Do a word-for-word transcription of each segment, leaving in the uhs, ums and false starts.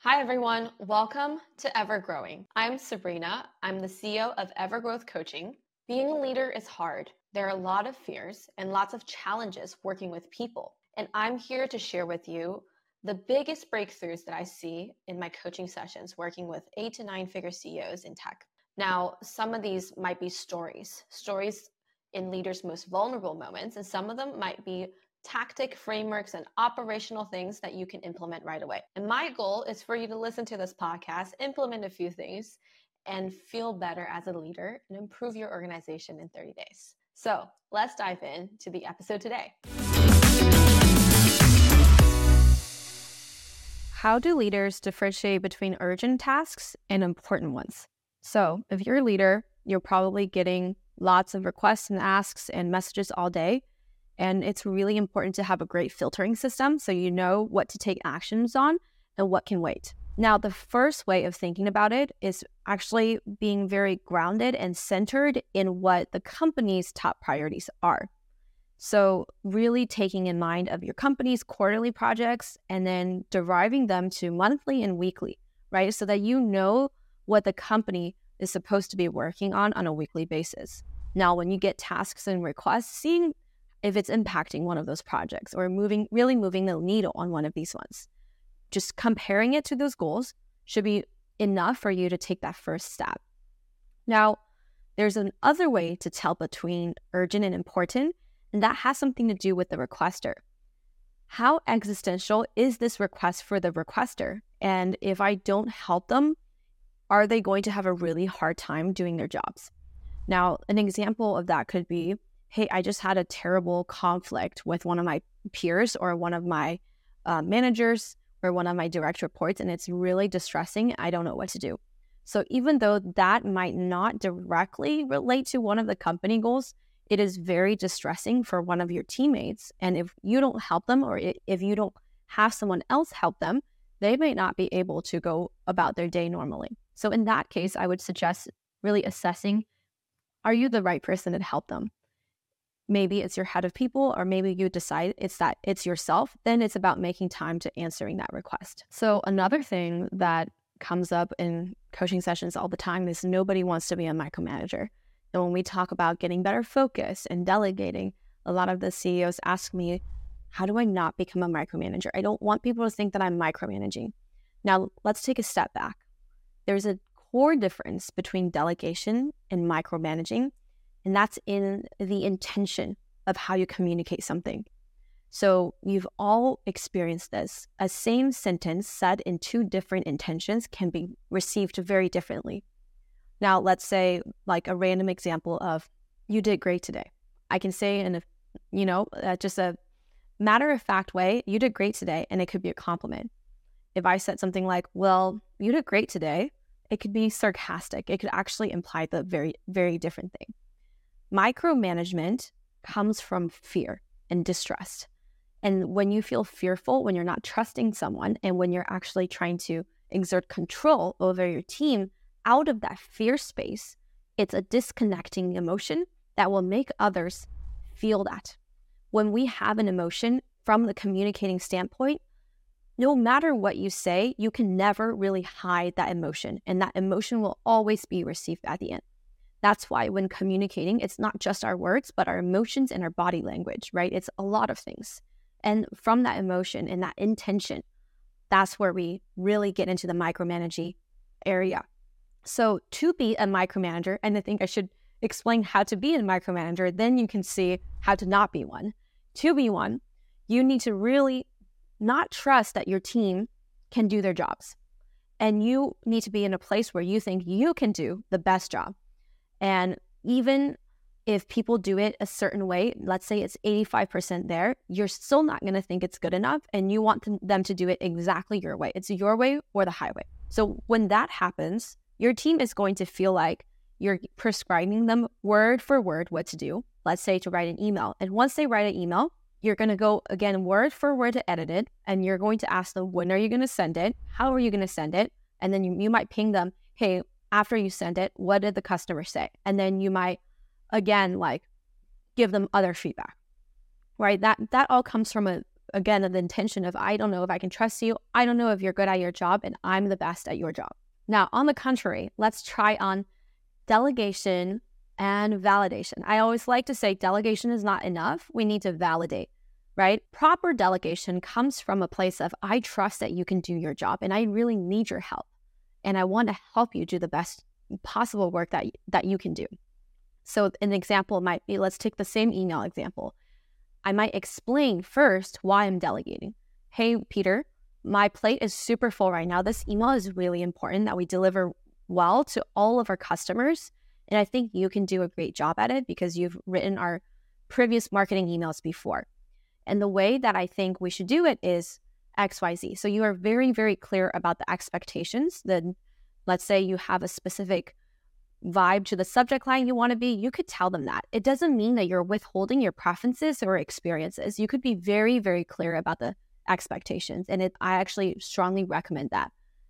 Hi, everyone. Welcome to Evergrowing. I'm Sabrina. I'm the C E O of Evergrowth Coaching. Being a leader is hard. There are a lot of fears and lots of challenges working with people. And I'm here to share with you the biggest breakthroughs that I see in my coaching sessions working with eight to nine figure C E Os in tech. Now, some of these might be stories, stories in leaders' most vulnerable moments, and some of them might be tactic frameworks and operational things that you can implement right away. And my goal is for you to listen to this podcast, implement a few things, and feel better as a leader and improve your organization in thirty days. So let's dive into the episode today. How do leaders differentiate between urgent tasks and important ones? So if you're a leader, you're probably getting lots of requests and asks and messages all day. And it's really important to have a great filtering system so you know what to take actions on and what can wait. Now, the first way of thinking about it is actually being very grounded and centered in what the company's top priorities are. So really taking in mind of your company's quarterly projects and then deriving them to monthly and weekly, right? So that you know what the company is supposed to be working on on a weekly basis. Now, when you get tasks and requests, seeing if it's impacting one of those projects or moving, really moving the needle on one of these ones. Just comparing it to those goals should be enough for you to take that first step. Now, there's another way to tell between urgent and important, and that has something to do with the requester. How existential is this request for the requester? And if I don't help them, are they going to have a really hard time doing their jobs? Now, an example of that could be, hey, I just had a terrible conflict with one of my peers or one of my uh, managers or one of my direct reports, and it's really distressing. I don't know what to do. So even though that might not directly relate to one of the company goals, it is very distressing for one of your teammates. And if you don't help them or if you don't have someone else help them, they may not be able to go about their day normally. So in that case, I would suggest really assessing, are you the right person to help them? Maybe it's your head of people, or maybe you decide it's that it's yourself. Then it's about making time to answering that request. So another thing that comes up in coaching sessions all the time is nobody wants to be a micromanager. And when we talk about getting better focus and delegating, a lot of the C E Os ask me, how do I not become a micromanager? I don't want people to think that I'm micromanaging. Now, let's take a step back. There's a core difference between delegation and micromanaging, and that's in the intention of how you communicate something. So you've all experienced this. A same sentence said in two different intentions can be received very differently. Now, let's say like a random example of, you did great today. I can say in a, you know, uh, just a matter-of-fact way, you did great today, and it could be a compliment. If I said something like, well, you did great today, it could be sarcastic. It could actually imply the very, very different thing. Micromanagement comes from fear and distrust. And when you feel fearful, when you're not trusting someone, and when you're actually trying to exert control over your team out of that fear space, it's a disconnecting emotion that will make others feel that. When we have an emotion from the communicating standpoint, no matter what you say, you can never really hide that emotion, and that emotion will always be received at the end. That's why when communicating, it's not just our words, but our emotions and our body language, right? It's a lot of things. And from that emotion and that intention, that's where we really get into the micromanaging area. So to be a micromanager, and I think I should explain how to be a micromanager, then you can see how to not be one. To be one, you need to really not trust that your team can do their jobs. And you need to be in a place where you think you can do the best job. And even if people do it a certain way, let's say it's eighty-five percent there, you're still not going to think it's good enough, and you want them to do it exactly your way. It's your way or the highway. So when that happens, your team is going to feel like you're prescribing them word for word what to do. Let's say to write an email. And once they write an email, you're going to go again word for word to edit it, and you're going to ask them, when are you going to send it? How are you going to send it? And then you, you might ping them, hey, after you send it, what did the customer say? And then you might, again, like give them other feedback, right? That that all comes from a, again, the intention of, I don't know if I can trust you. I don't know if you're good at your job and I'm the best at your job. Now, on the contrary, let's try on delegation and validation. I always like to say delegation is not enough. We need to validate, right? Proper delegation comes from a place of, I trust that you can do your job and I really need your help. And I want to help you do the best possible work that, that you can do. So an example might be, let's take the same email example. I might explain first why I'm delegating. Hey, Peter, my plate is super full right now. This email is really important that we deliver well to all of our customers. And I think you can do a great job at it because you've written our previous marketing emails before. And the way that I think we should do it is X Y Z. So you are very, very clear about the expectations. Then let's say you have a specific vibe to the subject line you want to be, you could tell them that. It doesn't mean that you're withholding your preferences or experiences. You could be very, very clear about the expectations. And it, I actually strongly recommend that.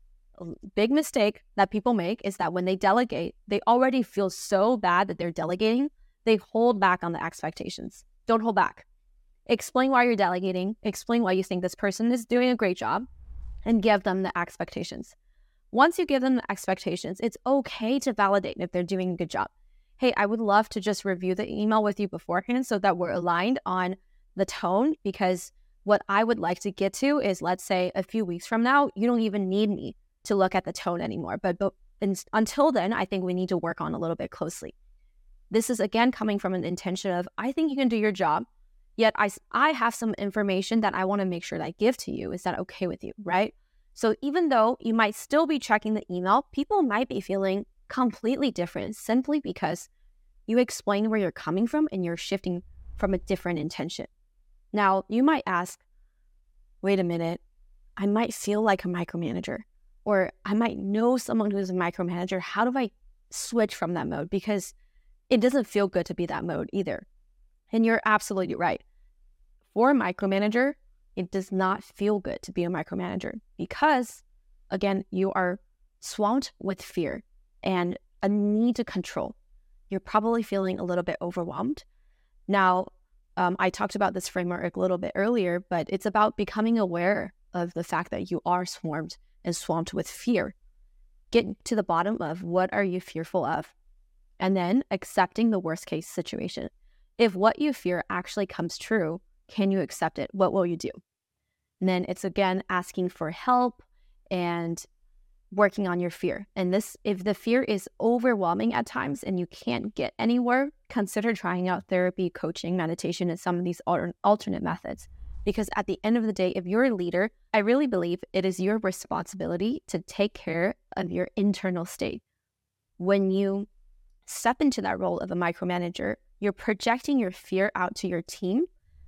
A big mistake that people make is that when they delegate, they already feel so bad that they're delegating, they hold back on the expectations. Don't hold back. Explain why you're delegating, explain why you think this person is doing a great job, and give them the expectations. Once you give them the expectations, it's okay to validate if they're doing a good job. Hey, I would love to just review the email with you beforehand so that we're aligned on the tone, because what I would like to get to is, let's say a few weeks from now, you don't even need me to look at the tone anymore. But, but in, until then, I think we need to work on a little bit closely. This is again coming from an intention of, I think you can do your job, yet I, I have some information that I want to make sure that I give to you. Is that okay with you, right? So even though you might still be checking the email, people might be feeling completely different simply because you explain where you're coming from and you're shifting from a different intention. Now, you might ask, wait a minute, I might feel like a micromanager, or I might know someone who's a micromanager. How do I switch from that mode? Because it doesn't feel good to be that mode either. And you're absolutely right. For a micromanager, it does not feel good to be a micromanager because, again, you are swamped with fear and a need to control. You're probably feeling a little bit overwhelmed. Now, um, I talked about this framework a little bit earlier, but it's about becoming aware of the fact that you are swarmed and swamped with fear. Get to the bottom of what are you fearful of, and then accepting the worst case situation. If what you fear actually comes true, can you accept it? What will you do? And then it's again asking for help and working on your fear. And this, if the fear is overwhelming at times and you can't get anywhere, consider trying out therapy, coaching, meditation, and some of these alternate methods. Because at the end of the day, if you're a leader, I really believe it is your responsibility to take care of your internal state. When you step into that role of a micromanager, you're projecting your fear out to your team,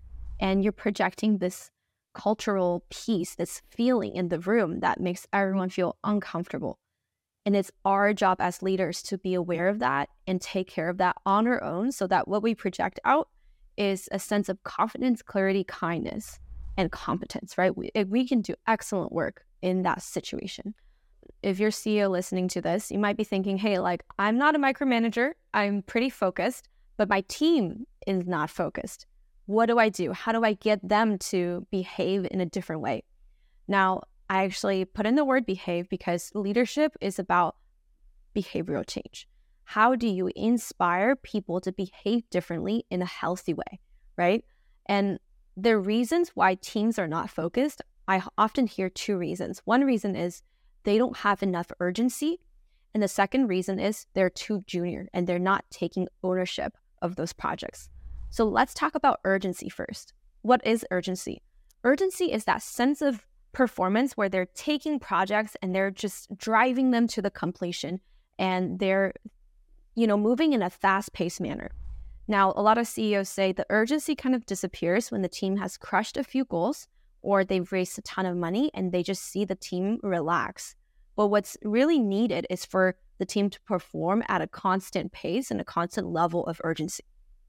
and you're projecting this cultural piece, this feeling in the room that makes everyone feel uncomfortable. And it's our job as leaders to be aware of that and take care of that on our own, so that what we project out is a sense of confidence, clarity, kindness, and competence, right? We, we can do excellent work in that situation. If you're C E O listening to this, you might be thinking, hey, like, I'm not a micromanager. I'm pretty focused, but my team is not focused. What do I do? How do I get them to behave in a different way? Now, I actually put in the word behave because leadership is about behavioral change. How do you inspire people to behave differently in a healthy way, right? And the reasons why teams are not focused, I often hear two reasons. One reason is they don't have enough urgency. And the second reason is they're too junior and they're not taking ownership of those projects. So let's talk about urgency first. What is urgency? Urgency is that sense of performance where they're taking projects and they're just driving them to the completion, and they're, you know, moving in a fast-paced manner. Now, a lot of C E Os say the urgency kind of disappears when the team has crushed a few goals or they've raised a ton of money and they just see the team relax. But what's really needed is for the team to perform at a constant pace and a constant level of urgency.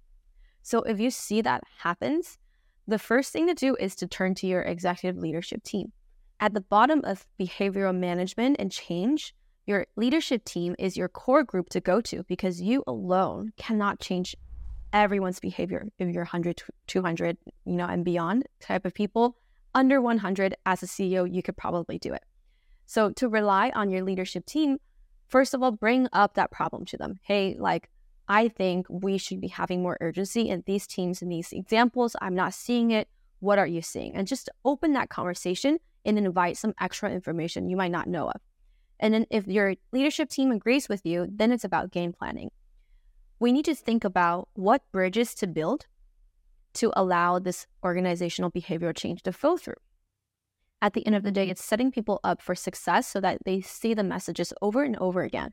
So if you see that happens, the first thing to do is to turn to your executive leadership team. At the bottom of behavioral management and change, your leadership team is your core group to go to because you alone cannot change everyone's behavior. If you're one hundred, two hundred, you know, and beyond type of people, under one hundred as a C E O, you could probably do it. So to rely on your leadership team, first of all, bring up that problem to them. Hey, like, I think we should be having more urgency in these teams and these examples. I'm not seeing it. What are you seeing? And just open that conversation and invite some extra information you might not know of. And then if your leadership team agrees with you, then it's about game planning. We need to think about what bridges to build to allow this organizational behavioral change to flow through. At the end of the day, it's setting people up for success so that they see the messages over and over again.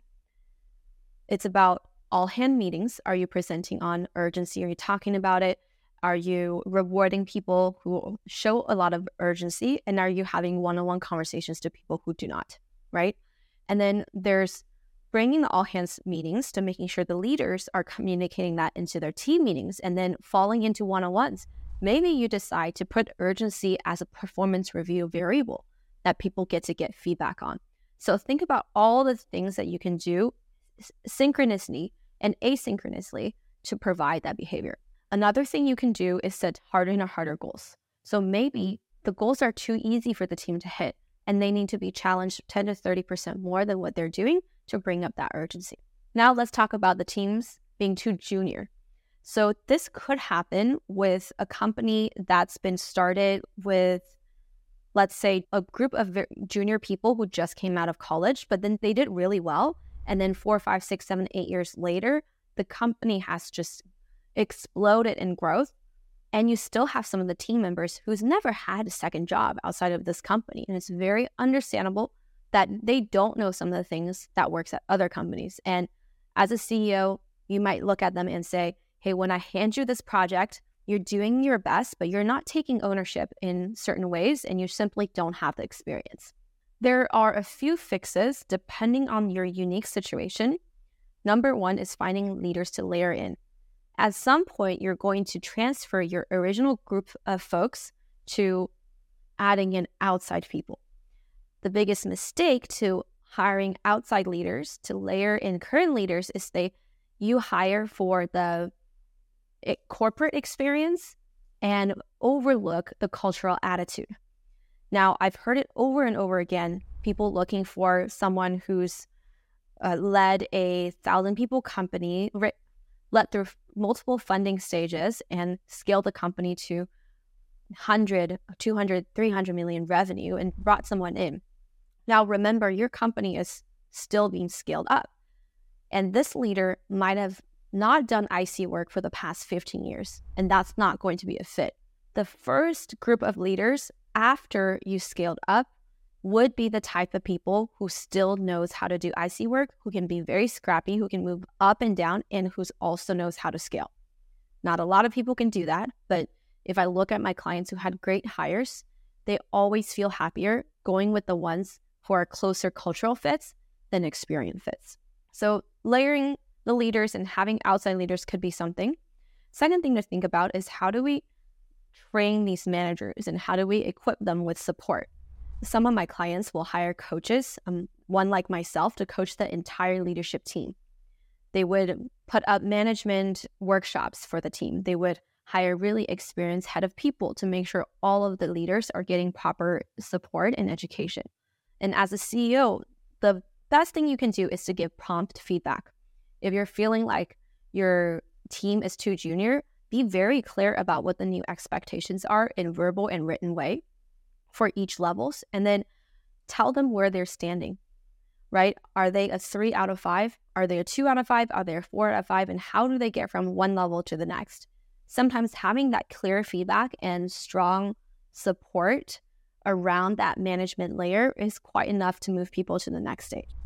It's about all hand meetings. Are you presenting on urgency? Are you talking about it? Are you rewarding people who show a lot of urgency? And are you having one-on-one conversations to people who do not, right? And then there's bringing the all hands meetings to making sure the leaders are communicating that into their team meetings and then falling into one-on-ones. Maybe you decide to put urgency as a performance review variable that people get to get feedback on. So think about all the things that you can do synchronously and asynchronously to provide that behavior. Another thing you can do is set harder and harder goals. So maybe the goals are too easy for the team to hit, and they need to be challenged ten to thirty percent more than what they're doing to bring up that urgency. Now let's talk about the teams being too junior. So this could happen with a company that's been started with, let's say, a group of junior people who just came out of college, but then they did really well. And then four, five, six, seven, eight years later, the company has just exploded in growth. And you still have some of the team members who's never had a second job outside of this company. And it's very understandable that they don't know some of the things that works at other companies. And as a C E O, you might look at them and say, hey, when I hand you this project, you're doing your best, but you're not taking ownership in certain ways, and you simply don't have the experience. There are a few fixes depending on your unique situation. Number one is finding leaders to layer in. At some point, you're going to transfer your original group of folks to adding in outside people. The biggest mistake to hiring outside leaders to layer in current leaders is they you hire for the it, corporate experience and overlook the cultural attitude. Now, I've heard it over and over again, people looking for someone who's uh, led a thousand people company, re- led through multiple funding stages and scaled the company to one hundred, two hundred, three hundred million revenue and brought someone in. Now, remember, your company is still being scaled up. And this leader might have not done I C work for the past fifteen years, and that's not going to be a fit. The first group of leaders after you scaled up would be the type of people who still knows how to do I C work, who can be very scrappy, who can move up and down, and who also knows how to scale. Not a lot of people can do that, but if I look at my clients who had great hires, they always feel happier going with the ones who are closer cultural fits than experience fits. So layering the leaders and having outside leaders could be something. Second thing to think about is how do we train these managers and how do we equip them with support? Some of my clients will hire coaches, um, one like myself, to coach the entire leadership team. They would put up management workshops for the team. They would hire really experienced head of people to make sure all of the leaders are getting proper support and education. And as a C E O, the best thing you can do is to give prompt feedback. If you're feeling like your team is too junior, be very clear about what the new expectations are in verbal and written way for each levels, and then tell them where they're standing, right? Are they a three out of five? Are they a two out of five? Are they a four out of five? And how do they get from one level to the next? Sometimes having that clear feedback and strong support around that management layer is quite enough to move people to the next stage.